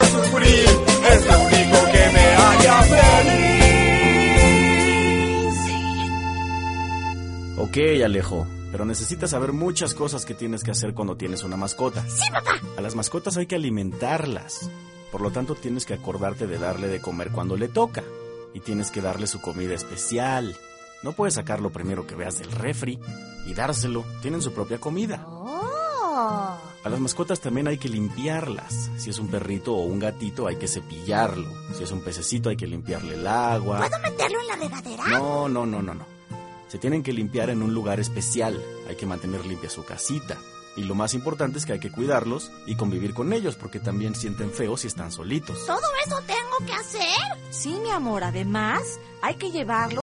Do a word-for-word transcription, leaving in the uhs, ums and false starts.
sufrir, es lo único que me haría feliz. Ok, Alejo, pero necesitas saber muchas cosas que tienes que hacer cuando tienes una mascota. ¡Sí, papá! A las mascotas hay que alimentarlas. Por lo tanto, tienes que acordarte de darle de comer cuando le toca. Y tienes que darle su comida especial. No puedes sacar lo primero que veas del refri y dárselo. Tienen su propia comida. ¡Oh! A las mascotas también hay que limpiarlas. Si es un perrito o un gatito, hay que cepillarlo. Si es un pececito, hay que limpiarle el agua. ¿Puedo meterlo en la regadera? No, no, no, no, no. Se tienen que limpiar en un lugar especial. Hay que mantener limpia su casita. Y lo más importante es que hay que cuidarlos y convivir con ellos, porque también sienten feo si están solitos. ¿Todo eso tengo que hacer? Sí, mi amor, además hay que llevarlo